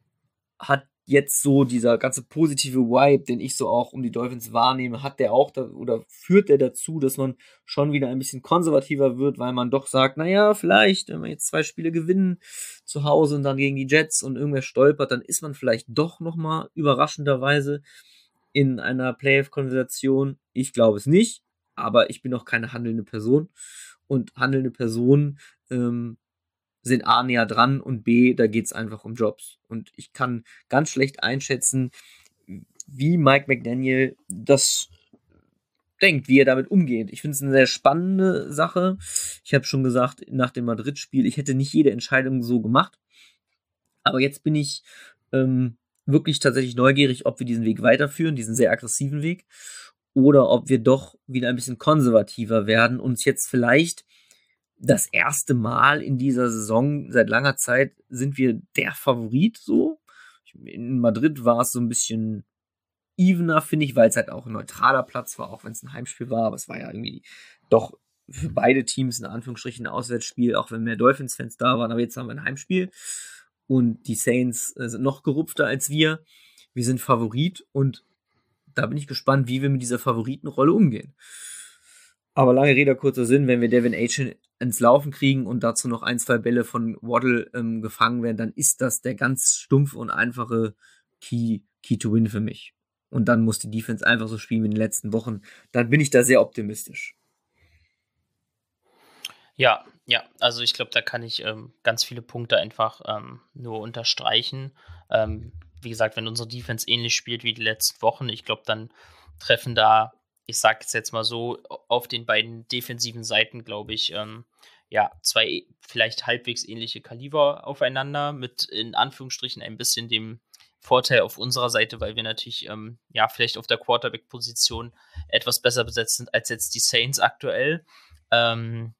hat jetzt so dieser ganze positive Vibe, den ich so auch um die Dolphins wahrnehme, hat der auch da, oder führt der dazu, dass man schon wieder ein bisschen konservativer wird, weil man doch sagt, naja, vielleicht, wenn wir jetzt zwei Spiele gewinnen zu Hause und dann gegen die Jets und irgendwer stolpert, dann ist man vielleicht doch nochmal überraschenderweise in einer Playoff-Konversation. Ich glaube es nicht, aber ich bin auch keine handelnde Person und handelnde Personen ähm, sind A näher dran und B, da geht es einfach um Jobs. Und ich kann ganz schlecht einschätzen, wie Mike McDaniel das denkt, wie er damit umgeht. Ich finde es eine sehr spannende Sache. Ich habe schon gesagt, nach dem Madrid-Spiel, ich hätte nicht jede Entscheidung so gemacht. Aber jetzt bin ich ähm, wirklich tatsächlich neugierig, ob wir diesen Weg weiterführen, diesen sehr aggressiven Weg, oder ob wir doch wieder ein bisschen konservativer werden, uns jetzt vielleicht das erste Mal in dieser Saison seit langer Zeit sind wir der Favorit so. In Madrid war es so ein bisschen evener, finde ich, weil es halt auch ein neutraler Platz war, auch wenn es ein Heimspiel war, aber es war ja irgendwie doch für beide Teams in Anführungsstrichen ein Auswärtsspiel, auch wenn mehr Dolphins-Fans da waren, aber jetzt haben wir ein Heimspiel und die Saints sind noch gerupfter als wir. Wir sind Favorit und da bin ich gespannt, wie wir mit dieser Favoritenrolle umgehen. Aber lange Rede, kurzer Sinn, wenn wir Devin Achane ins Laufen kriegen und dazu noch ein, zwei Bälle von Waddle ähm, gefangen werden, dann ist das der ganz stumpfe und einfache Key, Key to Win für mich. Und dann muss die Defense einfach so spielen wie in den letzten Wochen. Dann bin ich da sehr optimistisch. Ja, ja, also ich glaube, da kann ich ähm, ganz viele Punkte einfach ähm, nur unterstreichen. Ähm, wie gesagt, wenn unsere Defense ähnlich spielt wie die letzten Wochen, ich glaube, dann treffen da, ich sage es jetzt mal so, auf den beiden defensiven Seiten, glaube ich, ähm, ja, zwei vielleicht halbwegs ähnliche Kaliber aufeinander, mit in Anführungsstrichen ein bisschen dem Vorteil auf unserer Seite, weil wir natürlich, ähm, ja, vielleicht auf der Quarterback-Position etwas besser besetzt sind als jetzt die Saints aktuell. Ähm,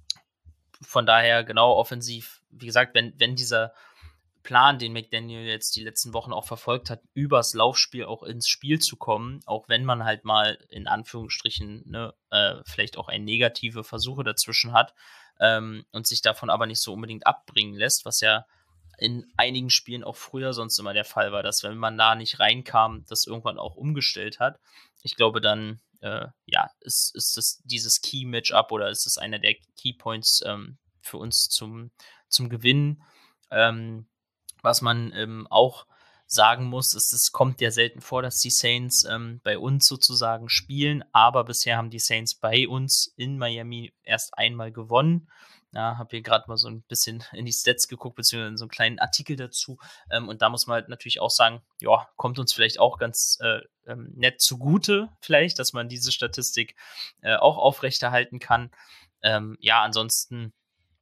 von daher, genau, offensiv, wie gesagt, wenn, wenn dieser Plan, den McDaniel jetzt die letzten Wochen auch verfolgt hat, übers Laufspiel auch ins Spiel zu kommen, auch wenn man halt mal in Anführungsstrichen ne, äh, vielleicht auch ein negative Versuche dazwischen hat ähm, und sich davon aber nicht so unbedingt abbringen lässt, was ja in einigen Spielen auch früher sonst immer der Fall war, dass wenn man da nicht reinkam, das irgendwann auch umgestellt hat. Ich glaube, dann äh, ja, ist, ist es dieses Key-Matchup oder ist es einer der Key-Points ähm, für uns zum, zum Gewinnen. Ähm, was man ähm, auch sagen muss, ist, es kommt ja selten vor, dass die Saints ähm, bei uns sozusagen spielen, aber bisher haben die Saints bei uns in Miami erst einmal gewonnen. Ja, habe hier gerade mal so ein bisschen in die Stats geguckt, beziehungsweise in so einen kleinen Artikel dazu. Ähm, und da muss man halt natürlich auch sagen, ja, kommt uns vielleicht auch ganz äh, ähm, nett zugute, vielleicht, dass man diese Statistik äh, auch aufrechterhalten kann. Ähm, ja, ansonsten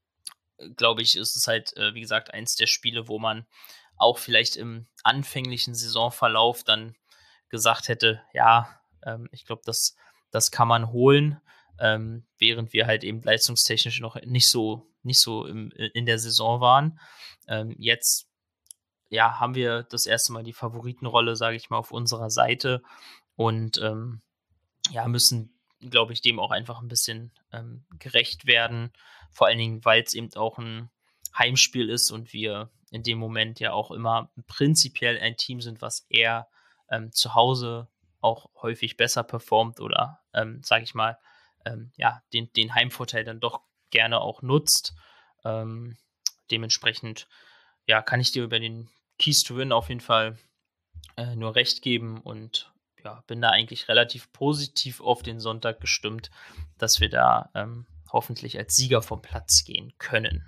glaube ich, ist es halt, äh, wie gesagt, eins der Spiele, wo man auch vielleicht im anfänglichen Saisonverlauf dann gesagt hätte, ja, ähm, ich glaube, das, das kann man holen, ähm, während wir halt eben leistungstechnisch noch nicht so, nicht so im, in der Saison waren. Ähm, jetzt, ja, haben wir das erste Mal die Favoritenrolle, sage ich mal, auf unserer Seite und ähm, ja, müssen, glaube ich, dem auch einfach ein bisschen ähm, gerecht werden. Vor allen Dingen, weil es eben auch ein Heimspiel ist und wir in dem Moment ja auch immer prinzipiell ein Team sind, was eher ähm, zu Hause auch häufig besser performt oder, ähm, sage ich mal, ähm, ja, den, den Heimvorteil dann doch gerne auch nutzt. Ähm, dementsprechend, ja, kann ich dir über den Keys to Win auf jeden Fall äh, nur recht geben und ja, bin da eigentlich relativ positiv auf den Sonntag gestimmt, dass wir da ähm, hoffentlich als Sieger vom Platz gehen können.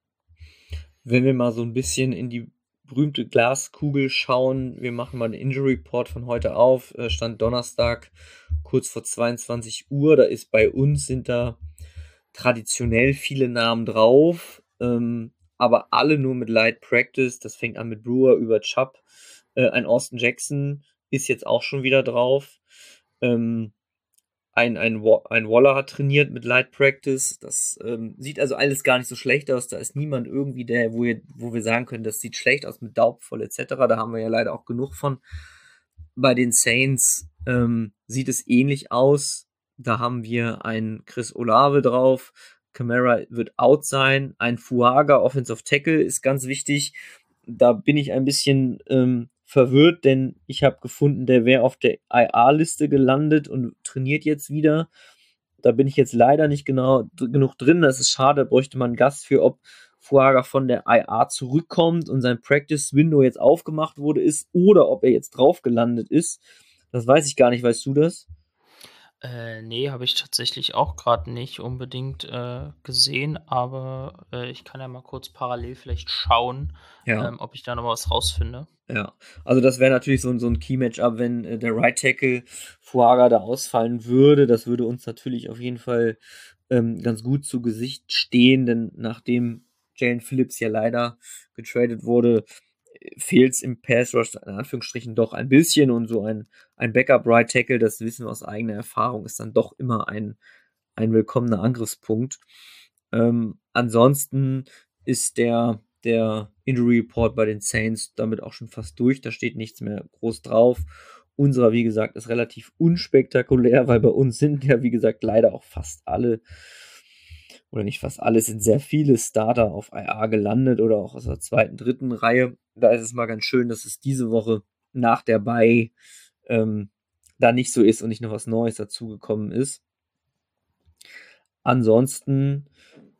Wenn wir mal so ein bisschen in die berühmte Glaskugel schauen, wir machen mal den Injury Report von heute auf, äh, Stand Donnerstag, kurz vor zweiundzwanzig Uhr, da ist bei uns, sind da traditionell viele Namen drauf, ähm, aber alle nur mit Light Practice, das fängt an mit Brewer über Chubb, äh, ein Austin Jackson ist jetzt auch schon wieder drauf, ähm, ein, ein, ein Waller hat trainiert mit Light Practice. Das ähm, sieht also alles gar nicht so schlecht aus. Da ist niemand irgendwie der, wo wir, wo wir sagen können, das sieht schlecht aus mit Daubvoll et cetera. Da haben wir ja leider auch genug von. Bei den Saints ähm, sieht es ähnlich aus. Da haben wir einen Chris Olave drauf. Kamara wird out sein. Ein Fuaga, Offensive Tackle, ist ganz wichtig. Da bin ich ein bisschen ähm, verwirrt, denn ich habe gefunden, der wäre auf der I R-Liste gelandet und trainiert jetzt wieder. Da bin ich jetzt leider nicht genau genug drin. Das ist schade, da bräuchte man einen Gast für, ob Fuaga von der I R zurückkommt und sein Practice-Window jetzt aufgemacht wurde ist oder ob er jetzt drauf gelandet ist. Das weiß ich gar nicht. Weißt du das? Äh, nee, habe ich tatsächlich auch gerade nicht unbedingt äh, gesehen, aber äh, ich kann ja mal kurz parallel vielleicht schauen, Ja. ähm, ob ich da noch was rausfinde. Ja, also das wäre natürlich so, so ein Key-Matchup, wenn äh, der Right Tackle Fuaga da ausfallen würde. Das würde uns natürlich auf jeden Fall ähm, ganz gut zu Gesicht stehen, denn nachdem Jalen Phillips ja leider getradet wurde, fehlt es im Pass Rush in Anführungsstrichen doch ein bisschen und so ein, ein Backup Right Tackle, das wissen wir aus eigener Erfahrung, ist dann doch immer ein, ein willkommener Angriffspunkt. Ähm, ansonsten ist der der Injury Report bei den Saints damit auch schon fast durch. Da steht nichts mehr groß drauf. Unserer, wie gesagt, ist relativ unspektakulär, weil bei uns sind ja, wie gesagt, leider auch fast alle, oder nicht fast alle, sind sehr viele Starter auf I R gelandet oder auch aus der zweiten, dritten Reihe. Da ist es mal ganz schön, dass es diese Woche nach der Bye ähm, da nicht so ist und nicht noch was Neues dazugekommen ist. ansonsten,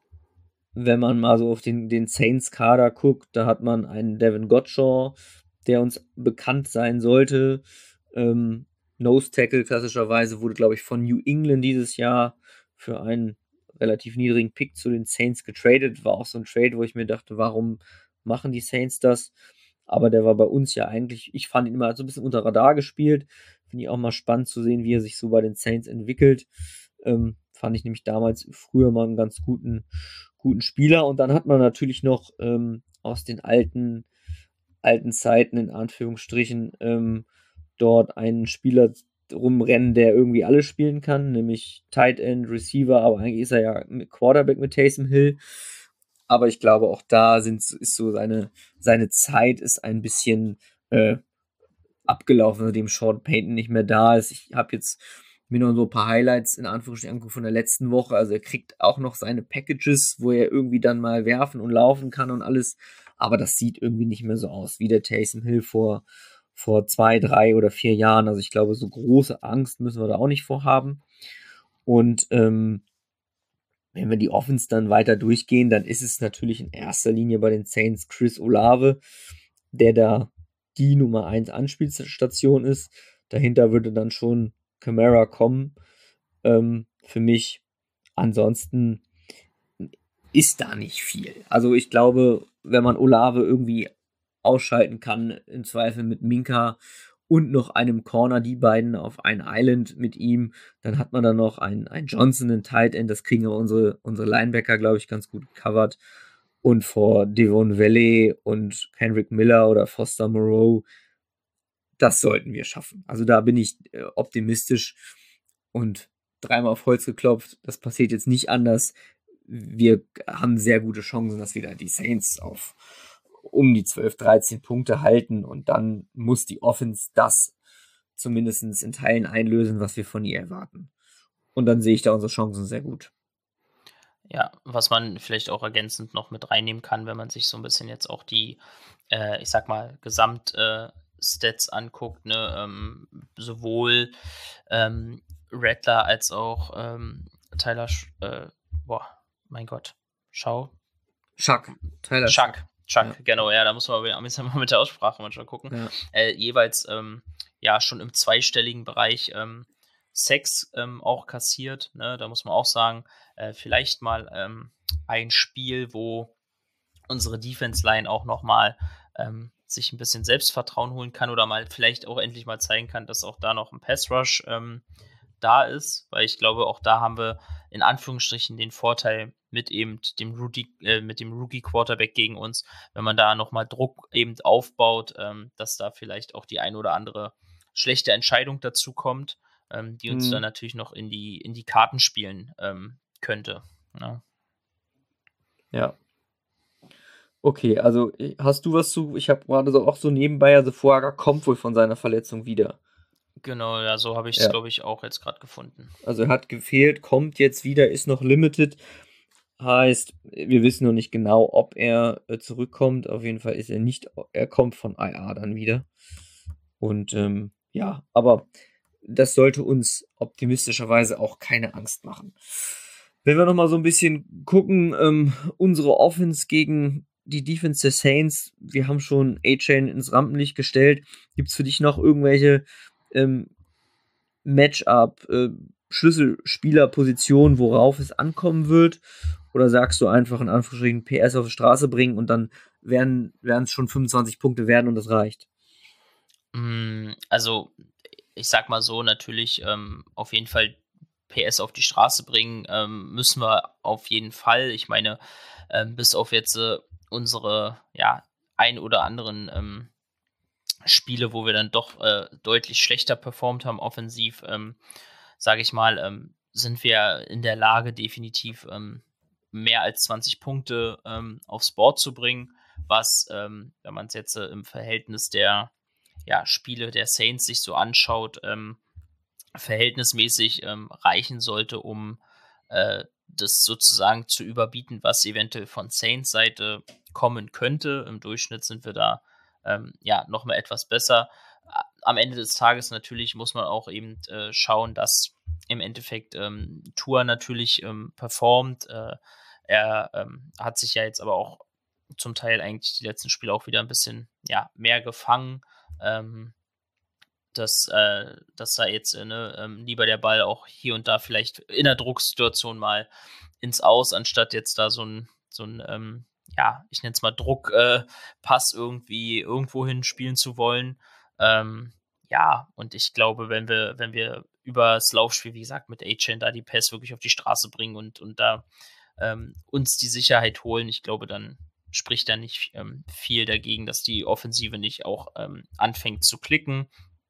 wenn man mal so auf den, den Saints-Kader guckt, da hat man einen Devin Gottschall, der uns bekannt sein sollte. Ähm, Nose Tackle klassischerweise wurde, glaube ich, von New England dieses Jahr für einen relativ niedrigen Pick zu den Saints getradet. War auch so ein Trade, wo ich mir dachte, warum machen die Saints das? Aber der war bei uns ja eigentlich, ich fand ihn immer so ein bisschen unter Radar gespielt. Finde ich auch mal spannend zu sehen, wie er sich so bei den Saints entwickelt. Ähm, fand ich nämlich damals früher mal einen ganz guten, guten Spieler. Und dann hat man natürlich noch ähm, aus den alten, alten Zeiten, in Anführungsstrichen, ähm, dort einen Spieler rumrennen, der irgendwie alles spielen kann, nämlich Tight End, Receiver, aber eigentlich ist er ja Quarterback mit Taysom Hill. Aber ich glaube, auch da sind, ist so seine, seine Zeit ist ein bisschen äh, abgelaufen, nachdem Sean Payton nicht mehr da ist. Ich habe jetzt mir noch so ein paar Highlights in Anführungsstrichen angeguckt von der letzten Woche. Also er kriegt auch noch seine Packages, wo er irgendwie dann mal werfen und laufen kann und alles. Aber das sieht irgendwie nicht mehr so aus wie der Taysom Hill vor, vor zwei, drei oder vier Jahren. Also ich glaube, so große Angst müssen wir da auch nicht vorhaben. Und ähm, wenn wir die Offense dann weiter durchgehen, dann ist es natürlich in erster Linie bei den Saints Chris Olave, der da die Nummer eins Anspielstation ist. Dahinter würde dann schon Kamara kommen. Ähm, für mich. Ansonsten ist da nicht viel. Also ich glaube, wenn man Olave irgendwie ausschalten kann, im Zweifel mit Minka und noch einem Corner, die beiden auf ein Island mit ihm, dann hat man dann noch einen, einen Johnson, einen Tight End, das kriegen aber unsere, unsere Linebacker, glaube ich, ganz gut covered. Und vor Devon Valley und Kendrick Miller oder Foster Moreau, das sollten wir schaffen. Also da bin ich äh, optimistisch und dreimal auf Holz geklopft. Das passiert jetzt nicht anders. Wir haben sehr gute Chancen, dass wir da die Saints auf um die zwölf, dreizehn Punkte halten und dann muss die Offense das zumindest in Teilen einlösen, was wir von ihr erwarten. Und dann sehe ich da unsere Chancen sehr gut. Ja, was man vielleicht auch ergänzend noch mit reinnehmen kann, wenn man sich so ein bisschen jetzt auch die, äh, ich sag mal, Gesamt-Stats äh, anguckt, ne, ähm, sowohl ähm, Rattler als auch ähm, Tyler, Sch äh, boah, mein Gott, Schau. Schuck, Tyler Schuck. Schuck. Chuck, Ja. genau, ja, da muss man aber müssen wir mal mit der Aussprache manchmal gucken. Ja. Äh, jeweils ähm, ja schon im zweistelligen Bereich ähm, Sex ähm, auch kassiert. Ne? Da muss man auch sagen, äh, vielleicht mal ähm, ein Spiel, wo unsere Defense-Line auch nochmal ähm, sich ein bisschen Selbstvertrauen holen kann oder mal vielleicht auch endlich mal zeigen kann, dass auch da noch ein Pass-Rush ähm, da ist, weil ich glaube, auch da haben wir in Anführungsstrichen den Vorteil mit eben dem Rookie, äh, mit dem Rookie-Quarterback gegen uns, wenn man da nochmal Druck eben aufbaut, ähm, dass da vielleicht auch die ein oder andere schlechte Entscheidung dazu kommt, ähm, die uns Mhm. dann natürlich noch in die, in die Karten spielen ähm, könnte. Ja. Ja. Okay, also hast du was zu, ich habe gerade so auch so nebenbei, also Fuaga kommt wohl von seiner Verletzung wieder. Genau, ja, so habe ich es, Ja. glaube ich, auch jetzt gerade gefunden. Also er hat gefehlt, kommt jetzt wieder, ist noch limited. Heißt, wir wissen noch nicht genau, ob er äh, zurückkommt. Auf jeden Fall ist er nicht, er kommt von I R dann wieder. Und ähm, ja, aber das sollte uns optimistischerweise auch keine Angst machen. Wenn wir nochmal so ein bisschen gucken, ähm, unsere Offense gegen die Defense der Saints, wir haben schon A-Chain ins Rampenlicht gestellt. Gibt es für dich noch irgendwelche ähm, Matchup, äh, Schlüsselspielerpositionen, worauf es ankommen wird? Oder sagst du einfach in Anführungsstrichen P S auf die Straße bringen und dann werden es schon fünfundzwanzig Punkte werden und das reicht? Also, ich sag mal so, natürlich ähm, auf jeden Fall P S auf die Straße bringen ähm, müssen wir auf jeden Fall. Ich meine, ähm, bis auf jetzt äh, unsere, ja, ein oder anderen ähm, Spiele, wo wir dann doch äh, deutlich schlechter performt haben offensiv, ähm, sage ich mal, ähm, sind wir in der Lage, definitiv ähm, mehr als zwanzig Punkte ähm, aufs Board zu bringen, was, ähm, wenn man es jetzt äh, im Verhältnis der ja, Spiele der Saints sich so anschaut, ähm, verhältnismäßig ähm, reichen sollte, um äh, das sozusagen zu überbieten, was eventuell von Saints Seite kommen könnte. Im Durchschnitt sind wir da ähm, ja nochmal etwas besser. Am Ende des Tages natürlich muss man auch eben äh, schauen, dass im Endeffekt ähm, Tua natürlich ähm, performt. Äh, er ähm, hat sich ja jetzt aber auch zum Teil eigentlich die letzten Spiele auch wieder ein bisschen ja, mehr gefangen. Ähm, dass, äh, dass da jetzt äh, ne, ähm, lieber der Ball auch hier und da vielleicht in der Drucksituation mal ins Aus, anstatt jetzt da so ein, so ein ähm, ja, ich nenne es mal Druckpass äh, irgendwie irgendwo hin spielen zu wollen. Ähm, ja, und ich glaube, wenn wir, wenn wir über das Laufspiel, wie gesagt, mit A-Chain da die Pass wirklich auf die Straße bringen und, und da ähm, uns die Sicherheit holen, ich glaube, dann spricht da nicht ähm, viel dagegen, dass die Offensive nicht auch ähm, anfängt zu klicken.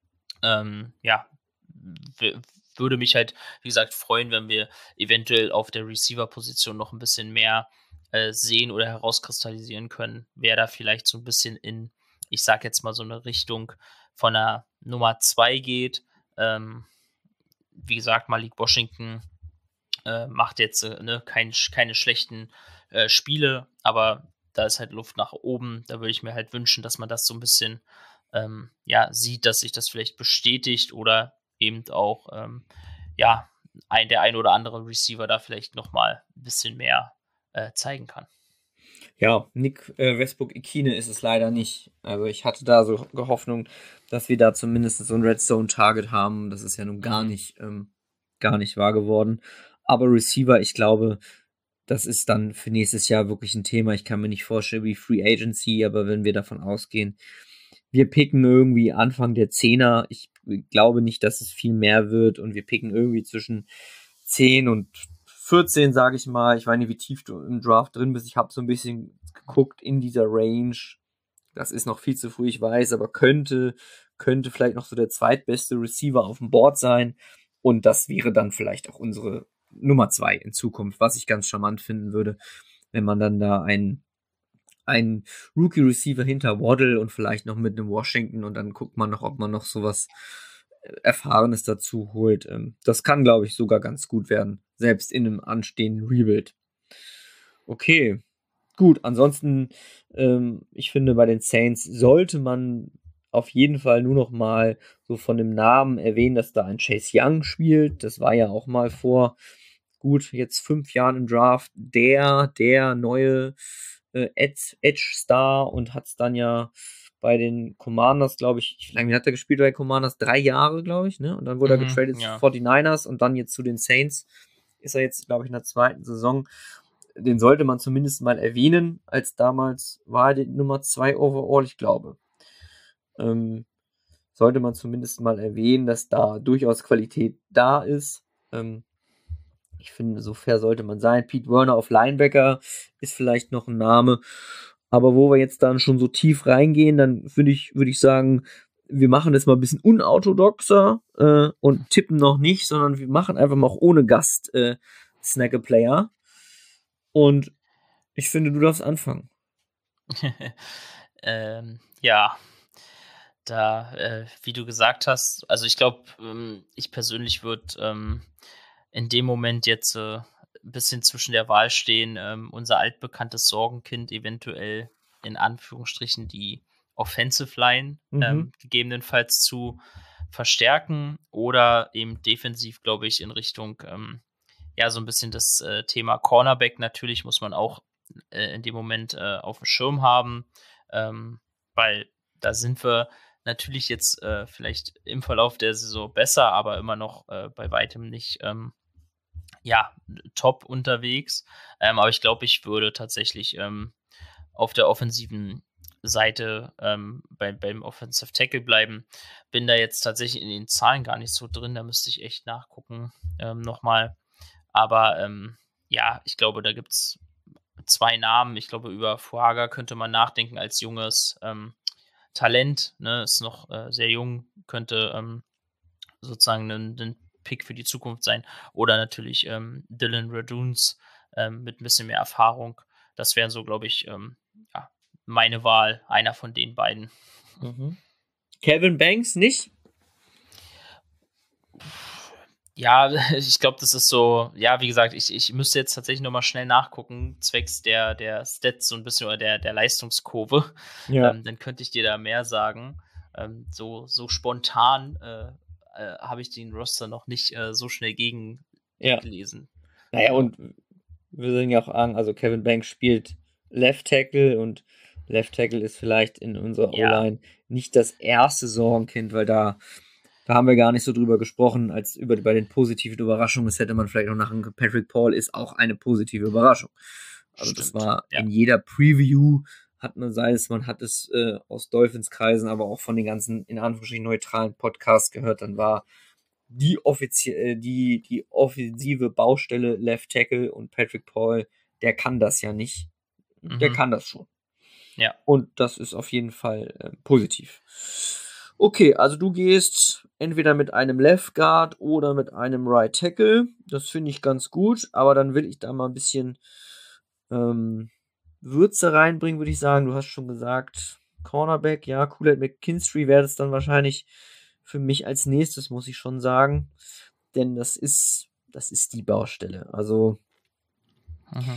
Ähm, ja, w- würde mich halt, wie gesagt, freuen, wenn wir eventuell auf der Receiver-Position noch ein bisschen mehr äh, sehen oder herauskristallisieren können, wer da vielleicht so ein bisschen in, ich sag jetzt mal so eine Richtung von einer Nummer zwei geht. Ähm, wie gesagt, Malik Washington äh, macht jetzt äh, ne, kein, keine schlechten äh, Spiele, aber da ist halt Luft nach oben. Da würde ich mir halt wünschen, dass man das so ein bisschen ähm, ja, sieht, dass sich das vielleicht bestätigt oder eben auch ähm, ja, ein, der ein oder andere Receiver da vielleicht nochmal ein bisschen mehr äh, zeigen kann. Ja, Nick äh, Westbrook-Ikine ist es leider nicht. Also ich hatte da so Hoffnung, dass wir da zumindest so ein Red Zone-Target haben. Das ist ja nun gar Mhm. nicht, ähm, gar nicht wahr geworden. Aber Receiver, ich glaube, das ist dann für nächstes Jahr wirklich ein Thema. Ich kann mir nicht vorstellen, wie Free Agency, aber wenn wir davon ausgehen, wir picken irgendwie Anfang der Zehner. Ich glaube nicht, dass es viel mehr wird und wir picken irgendwie zwischen zehn und vierzehn, sage ich mal. Ich weiß nicht, wie tief du im Draft drin bist. Ich habe so ein bisschen geguckt in dieser Range. Das ist noch viel zu früh, ich weiß, aber könnte, könnte vielleicht noch so der zweitbeste Receiver auf dem Board sein. Und das wäre dann vielleicht auch unsere Nummer zwei in Zukunft, was ich ganz charmant finden würde, wenn man dann da einen, einen Rookie-Receiver hinter Waddle und vielleicht noch mit einem Washington und dann guckt man noch, ob man noch sowas Erfahrenes dazu holt. Das kann, glaube ich, sogar ganz gut werden, selbst in einem anstehenden Rebuild. Okay, gut. Ansonsten, ähm, ich finde, bei den Saints sollte man auf jeden Fall nur noch mal so von dem Namen erwähnen, dass da ein Chase Young spielt. Das war ja auch mal vor gut jetzt fünf Jahren im Draft der, der neue äh, Edge-Star und hat es dann ja bei den Commanders, glaube ich, wie lange hat er gespielt bei den Commanders? Drei Jahre, glaube ich, ne? Und dann wurde Mhm, er getradet ja. zu forty-niners und dann jetzt zu den Saints. Ist er jetzt, glaube ich, in der zweiten Saison. Den sollte man zumindest mal erwähnen, als damals war er die Nummer zwei overall, ich glaube. Ähm, sollte man zumindest mal erwähnen, dass da durchaus Qualität da ist. Ähm, ich finde, so fair sollte man sein. Pete Werner auf Linebacker ist vielleicht noch ein Name. Aber wo wir jetzt dann schon so tief reingehen, dann würde ich, würde ich sagen, wir machen das mal ein bisschen unorthodoxer äh, und tippen noch nicht, sondern wir machen einfach mal auch ohne Gast äh, Snack-a-Player. Und ich finde, du darfst anfangen. ähm, ja, da, äh, wie du gesagt hast, also ich glaube, ähm, ich persönlich würde ähm, in dem Moment jetzt äh, ein bisschen zwischen der Wahl stehen, ähm, unser altbekanntes Sorgenkind eventuell in Anführungsstrichen die Offensive Line Mhm. ähm, gegebenenfalls zu verstärken oder eben defensiv, glaube ich, in Richtung, ähm, ja, so ein bisschen das äh, Thema Cornerback natürlich muss man auch äh, in dem Moment äh, auf dem Schirm haben, ähm, weil da sind wir natürlich jetzt äh, vielleicht im Verlauf der Saison besser, aber immer noch äh, bei weitem nicht ähm, ja, top unterwegs. Ähm, aber ich glaube, ich würde tatsächlich ähm, auf der offensiven Seite ähm, bei, beim Offensive Tackle bleiben. Bin da jetzt tatsächlich in den Zahlen gar nicht so drin, da müsste ich echt nachgucken ähm, nochmal. Aber ähm, ja, ich glaube, da gibt es zwei Namen. Ich glaube, über Fuaga könnte man nachdenken als junges ähm, Talent. Ne? Ist noch äh, sehr jung, könnte ähm, sozusagen ein, ein Pick für die Zukunft sein. Oder natürlich ähm, Dylan Raduns ähm, mit ein bisschen mehr Erfahrung. Das wären so, glaube ich, ähm, ja, meine Wahl, einer von den beiden. Mhm. Kevin Banks nicht? Ja, ich glaube, das ist so, ja, wie gesagt, ich, ich müsste jetzt tatsächlich nochmal schnell nachgucken, zwecks der, der Stats so ein bisschen oder der, der Leistungskurve. Ja. Ähm, dann könnte ich dir da mehr sagen. Ähm, so, so spontan äh, äh, habe ich den Roster noch nicht äh, so schnell gegen Ja. gelesen. Naja, und wir sind ja auch an, also Kevin Banks spielt Left Tackle und Left Tackle ist vielleicht in unserer Ja. O-Line nicht das erste Sorgenkind, weil da, da haben wir gar nicht so drüber gesprochen, als über bei den positiven Überraschungen. Das hätte man vielleicht auch nach Patrick Paul ist auch eine positive Überraschung. Also Stimmt, das war ja. in jeder Preview hat man, sei es, man hat es äh, aus Dolphins-Kreisen, aber auch von den ganzen, in Anführungsstrichen, neutralen Podcasts gehört, dann war die offiziell, die, die offensive Baustelle Left Tackle und Patrick Paul, der kann das ja nicht. Der Mhm. kann das schon. Ja. Und das ist auf jeden Fall äh, positiv. Okay, also du gehst entweder mit einem Left Guard oder mit einem Right Tackle. Das finde ich ganz gut, aber dann will ich da mal ein bisschen ähm, Würze reinbringen, würde ich sagen. Du hast schon gesagt, Cornerback, ja, Kool-Aid McKinstry wäre das dann wahrscheinlich für mich als nächstes, muss ich schon sagen. Denn das ist, das ist die Baustelle. Also, Mhm.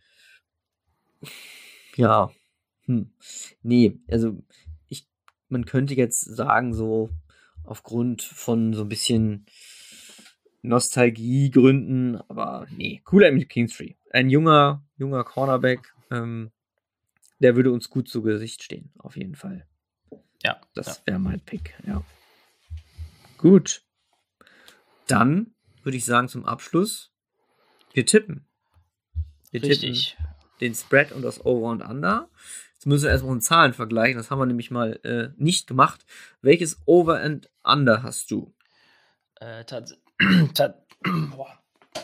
ja, hm. Nee, also ich, man könnte jetzt sagen, so aufgrund von so ein bisschen Nostalgiegründen, aber nee, Kool-Aid McKinstry. Ein junger, junger Cornerback, ähm, der würde uns gut zu Gesicht stehen, auf jeden Fall. Ja. Das ja. wäre mein Pick, ja. Gut. Dann würde ich sagen zum Abschluss, wir tippen. Wir Richtig. tippen den Spread und das Over und Under. Jetzt müssen wir erstmal in Zahlen vergleichen. Das haben wir nämlich mal äh, nicht gemacht. Welches Over and Under hast du? Äh, tats tat Boah.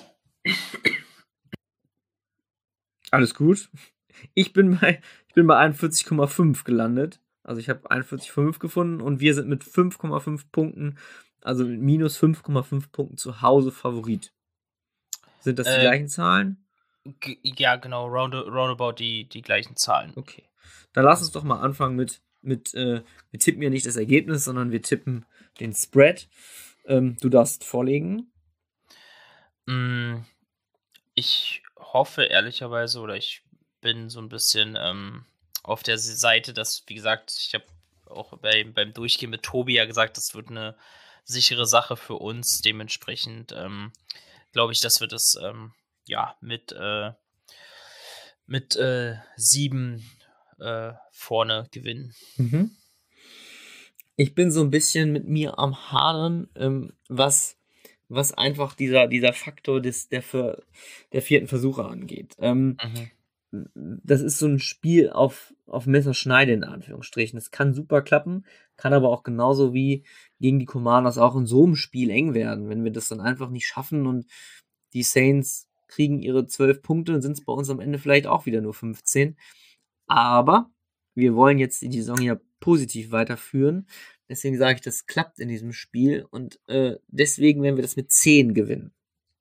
Alles gut. Ich bin bei, ich bin bei einundvierzig Komma fünf gelandet. Also ich habe einundvierzig Komma fünf gefunden und wir sind mit fünf Komma fünf Punkten, also mit minus fünf Komma fünf Punkten zu Hause Favorit. Sind das die Äh, gleichen Zahlen? G ja, genau, round, roundabout die, die gleichen Zahlen. Okay. Dann lass uns doch mal anfangen mit, mit äh, wir tippen ja nicht das Ergebnis, sondern wir tippen den Spread. Ähm, du darfst vorlegen. Mm, ich hoffe ehrlicherweise, oder ich bin so ein bisschen ähm, auf der Seite, dass, wie gesagt, ich habe auch bei, beim Durchgehen mit Tobi ja gesagt, das wird eine sichere Sache für uns. Dementsprechend ähm, glaube ich, dass wir das ähm, ja mit, äh, mit äh, sieben äh, vorne gewinnen. Mhm. Ich bin so ein bisschen mit mir am Hadern, ähm, was, was einfach dieser, dieser Faktor des, der, für, der vierten Versuche angeht. Ähm, Mhm. Das ist so ein Spiel auf, auf Messerschneide, in Anführungsstrichen. Es kann super klappen, kann aber auch genauso wie gegen die Commanders auch in so einem Spiel eng werden. Wenn wir das dann einfach nicht schaffen und die Saints kriegen ihre zwölf Punkte, dann sind es bei uns am Ende vielleicht auch wieder nur fünfzehn. Aber wir wollen jetzt die Saison ja positiv weiterführen. Deswegen sage ich, das klappt in diesem Spiel und äh, deswegen werden wir das mit zehn gewinnen.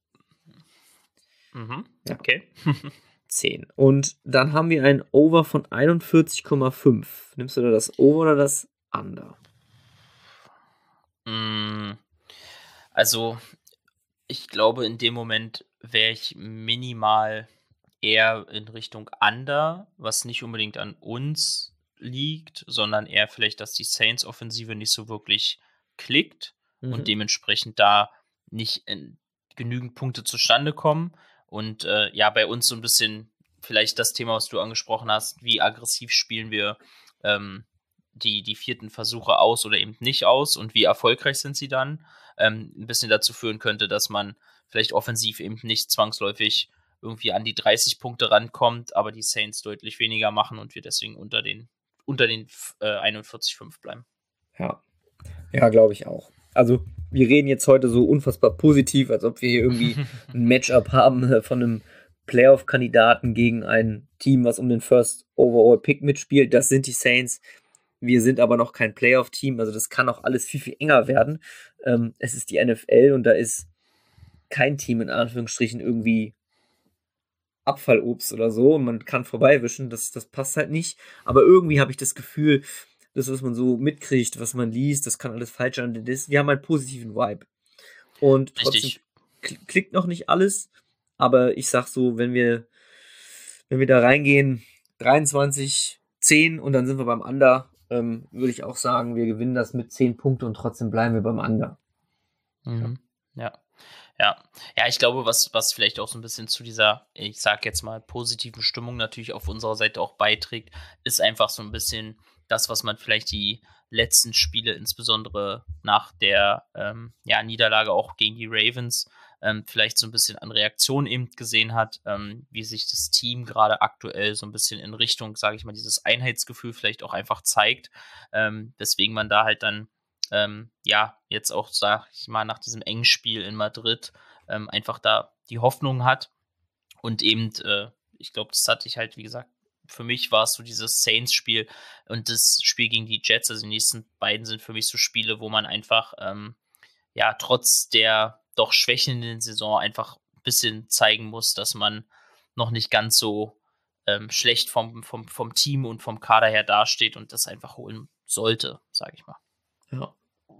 Mhm. Ja. Okay. zehn. Und dann haben wir ein Over von einundvierzig Komma fünf. Nimmst du da das Over oder das Under? Also, ich glaube, in dem Moment wäre ich minimal eher in Richtung Under, was nicht unbedingt an uns liegt, sondern eher vielleicht, dass die Saints-Offensive nicht so wirklich klickt Mhm. und dementsprechend da nicht in genügend Punkte zustande kommen. Und äh, ja, bei uns so ein bisschen vielleicht das Thema, was du angesprochen hast, wie aggressiv spielen wir ähm, die, die vierten Versuche aus oder eben nicht aus und wie erfolgreich sind sie dann, ähm, ein bisschen dazu führen könnte, dass man vielleicht offensiv eben nicht zwangsläufig irgendwie an die dreißig Punkte rankommt, aber die Saints deutlich weniger machen und wir deswegen unter den, unter den äh, einundvierzig Komma fünf bleiben. Ja, ja, glaube ich auch. Also, wir reden jetzt heute so unfassbar positiv, als ob wir hier irgendwie ein Matchup haben äh, von einem Playoff-Kandidaten gegen ein Team, was um den First Overall Pick mitspielt. Das sind die Saints. Wir sind aber noch kein Playoff-Team, also das kann auch alles viel, viel enger werden. Ähm, es ist die N F L und da ist kein Team in Anführungsstrichen irgendwie Abfallobst oder so und man kann vorbeiwischen, das, das passt halt nicht. Aber irgendwie habe ich das Gefühl, das, was man so mitkriegt, was man liest, das kann alles falsch sein. Das, wir haben einen positiven Vibe. Und trotzdem Richtig. klickt noch nicht alles, aber ich sag so, wenn wir, wenn wir da reingehen, dreiundzwanzig zehn und dann sind wir beim Under, ähm, würde ich auch sagen, wir gewinnen das mit zehn Punkte und trotzdem bleiben wir beim Under. Mhm. Ja. Ja. Ja, ich glaube, was, was vielleicht auch so ein bisschen zu dieser, ich sag jetzt mal, positiven Stimmung natürlich auf unserer Seite auch beiträgt, ist einfach so ein bisschen das, was man vielleicht die letzten Spiele, insbesondere nach der ähm, ja, Niederlage auch gegen die Ravens, ähm, vielleicht so ein bisschen an Reaktion eben gesehen hat, ähm, wie sich das Team gerade aktuell so ein bisschen in Richtung, sage ich mal, dieses Einheitsgefühl vielleicht auch einfach zeigt, ähm, weswegen man da halt dann ähm, ja, jetzt auch, sag ich mal, nach diesem engen Spiel in Madrid ähm, einfach da die Hoffnung hat. Und eben, äh, ich glaube, das hatte ich halt, wie gesagt, für mich war es so dieses Saints-Spiel und das Spiel gegen die Jets, also die nächsten beiden sind für mich so Spiele, wo man einfach, ähm, ja, trotz der doch schwächelnden Saison einfach ein bisschen zeigen muss, dass man noch nicht ganz so ähm, schlecht vom, vom, vom Team und vom Kader her dasteht und das einfach holen sollte, sage ich mal. Ja.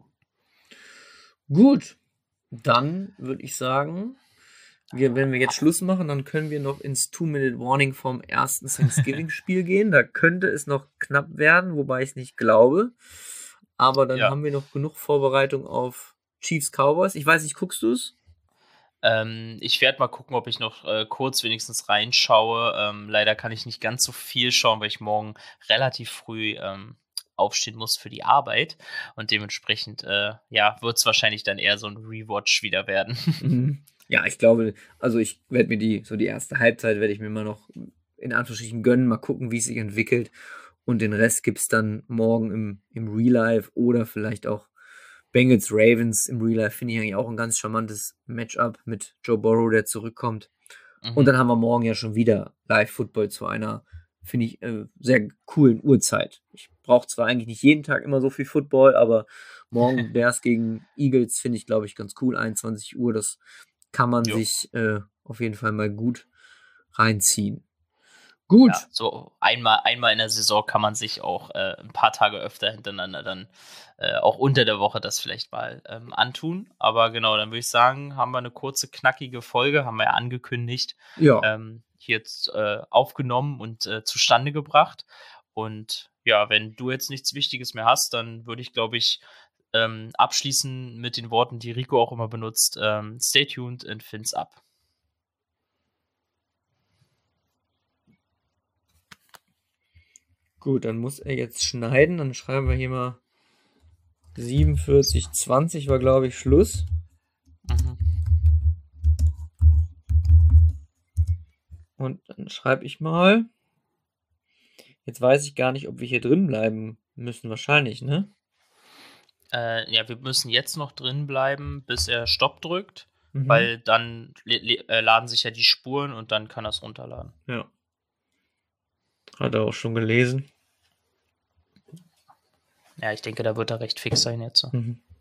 Gut, dann würde ich sagen, wir, wenn wir jetzt Schluss machen, dann können wir noch ins Two-Minute-Warning vom ersten Thanksgiving-Spiel gehen. Da könnte es noch knapp werden, wobei ich es nicht glaube. Aber dann Ja. haben wir noch genug Vorbereitung auf Chiefs Cowboys. Ich weiß nicht, guckst du es? Ähm, ich werde mal gucken, ob ich noch äh, kurz wenigstens reinschaue. Ähm, leider kann ich nicht ganz so viel schauen, weil ich morgen relativ früh ähm, aufstehen muss für die Arbeit. Und dementsprechend, äh, ja, wird es wahrscheinlich dann eher so ein Rewatch wieder werden. Mhm. Ja, ich glaube, also ich werde mir die, so die erste Halbzeit werde ich mir mal noch in Anführungsstrichen gönnen, mal gucken, wie es sich entwickelt. Und den Rest gibt es dann morgen im, im Real Life oder vielleicht auch Bengals Ravens im Real Life. Finde ich eigentlich auch ein ganz charmantes Matchup mit Joe Burrow, der zurückkommt. Mhm. Und dann haben wir morgen ja schon wieder Live-Football zu einer, finde ich, äh, sehr coolen Uhrzeit. Ich brauche zwar eigentlich nicht jeden Tag immer so viel Football, aber morgen Bears gegen Eagles finde ich, glaube ich, ganz cool. einundzwanzig Uhr, das kann man Jo. sich äh, auf jeden Fall mal gut reinziehen. Gut. Ja, so einmal, einmal in der Saison kann man sich auch äh, ein paar Tage öfter hintereinander dann äh, auch unter der Woche das vielleicht mal ähm, antun. Aber genau, dann würde ich sagen, haben wir eine kurze, knackige Folge, haben wir ja angekündigt, Ja. ähm, hier jetzt äh, aufgenommen und äh, zustande gebracht. Und ja, wenn du jetzt nichts Wichtiges mehr hast, dann würde ich, glaube ich, ähm, abschließen mit den Worten, die Rico auch immer benutzt. Ähm, stay tuned and fins up. Gut, dann muss er jetzt schneiden. Dann schreiben wir hier mal siebenundvierzig zwanzig war, glaube ich, Schluss. Mhm. Und dann schreibe ich mal. Jetzt weiß ich gar nicht, ob wir hier drin bleiben müssen. Wahrscheinlich, ne? Äh, ja, wir müssen jetzt noch drin bleiben, bis er Stopp drückt, Mhm. weil dann äh, laden sich ja die Spuren und dann kann er es runterladen. Ja. Hat er auch schon gelesen. Ja, ich denke, da wird er recht fix sein jetzt. Mhm.